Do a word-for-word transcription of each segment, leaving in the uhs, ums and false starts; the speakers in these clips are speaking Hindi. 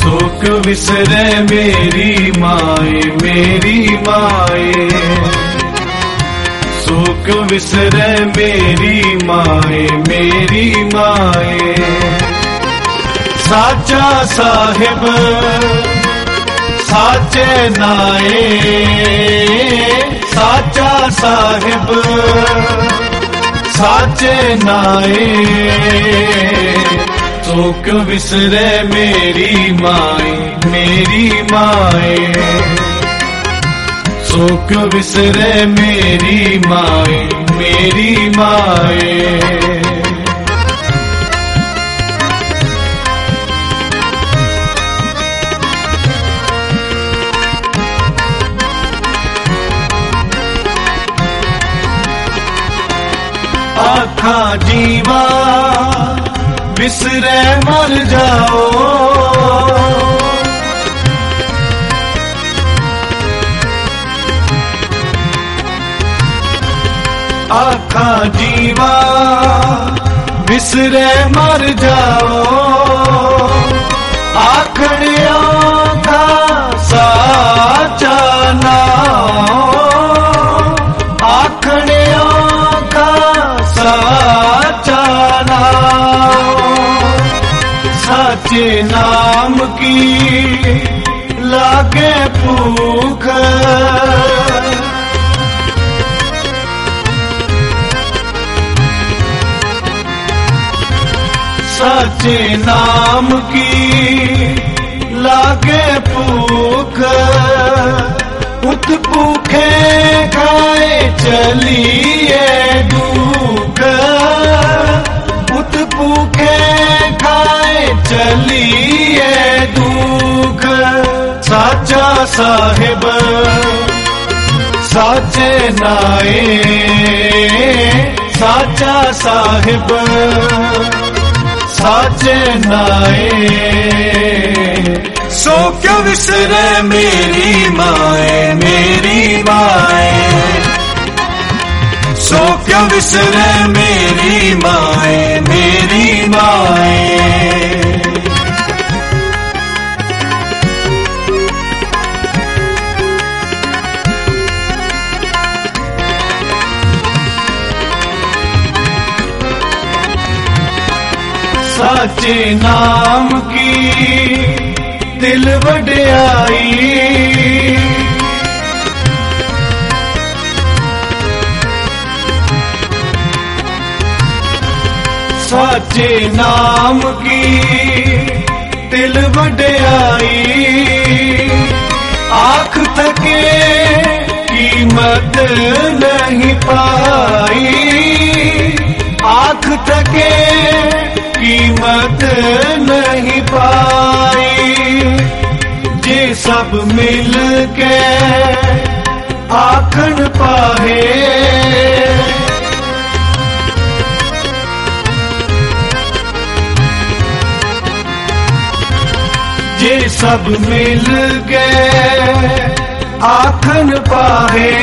शोक विसरे मेरी माए मेरी माए, शोक विसरे मेरी माए मेरी माए। साचा साहिब साचे नाए, साचा साहिब साचे नाए। शोक विसरे मेरी माए मेरी माए, शोक विसरे मेरी माए मेरी माए। आखा जीवा विसरे मर जाओ, आखा जीवा विसरे मर जाओ। आखड़िया का साचा नाओ, आखड़िया का साचा नाओ। साचे नाम की लागे भूख, साचे नाम की लागे भूख। उत भूखे खाए चलिए दुख, उत भूखे खाए चलिए दुख। साचा साहिब साचे नाए, साचा साहिब साचे नाए। शोक विसरे मेरी माए मेरी माए, शोक विसरे मेरी माए मेरी माए। साचे नाम की दिल वड्याई, साचे नाम की दिल वड्याई। आँख थके कीमत नहीं पाई, आँख थके कीमत नहीं पाई। जे सब मिल के आखन पाहे, जे सब मिल के आखन पाहे।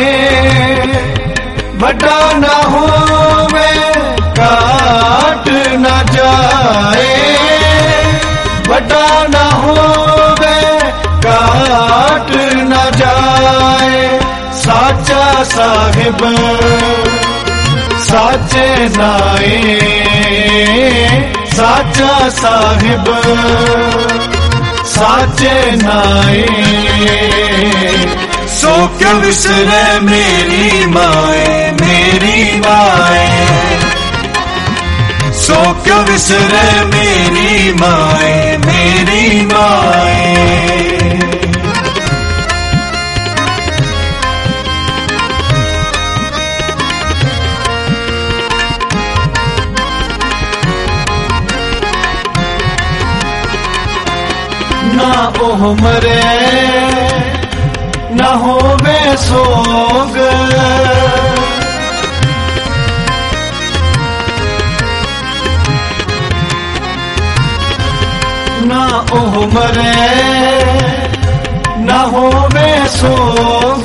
बड़ा ना होवे काट न जाए, बड़ा न होवे काट न जाए। साचा साहिब साचे नाए, साचा साहिब साचे नाए। शोक विसरे मेरी माए मेरी माए, शोक विसरे मेरी माए मेरी माए। ना ओह मरे ना होवे सोग, ना ओह मरे ना होवे सोग।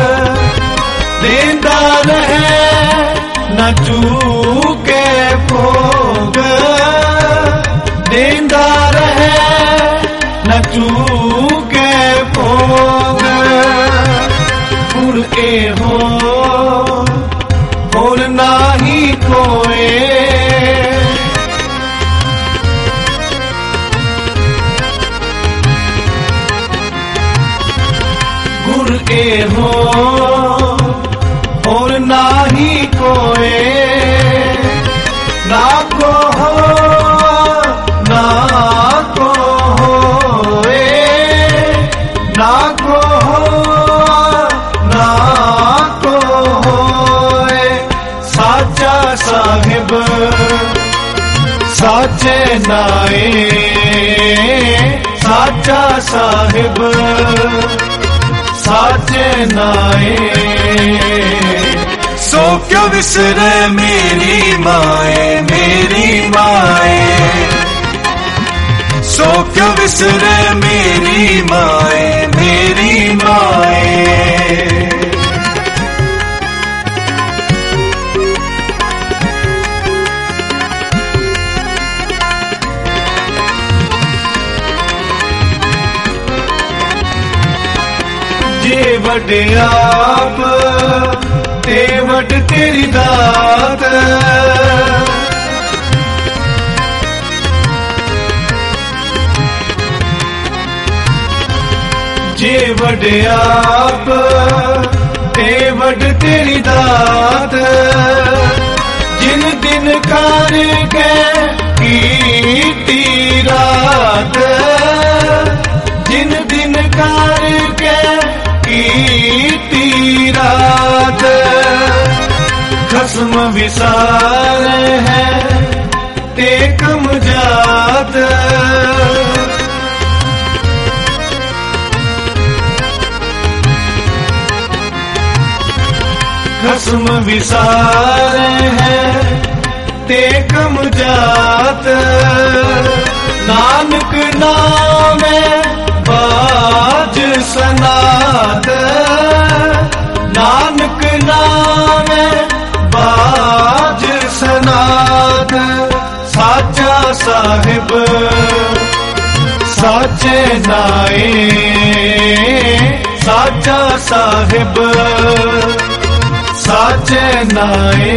देंदा रहे न चूके भोग, देंदा रहे न चूके भोग गुण एहो होर नाही कोए गुण एहो होर नाही कोए ना को हो ना को होए ना को हो ना को होए साचा साहिब साचे नाए साचा साहिब साचे नाए सो क्यों विसरे मेरी माए मेरी माए सो क्यों विसरे मेरी माए मेरी माए जे वड आप ते वड तेरी दात जे वड आप ते वड तेरी दात जिन दिन कार के कीती रात जिन दिन कार के कीती रात खस्म विसार है ते कम जात खस्म विसार है ते कम जात नानक नाम बाज सनात नानक नाम बाज सनात साचा साहिब साचे नाए साचा साहिब साचे नाए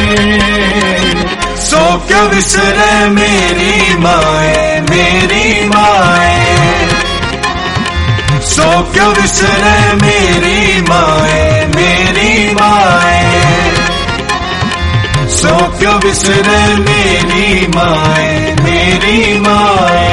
सो क्यों विसरे मेरी माए मेरी माए सो क्यों विसरे मेरी माए मेरी माए सो क्यों विसरे मेरी माए मेरी माए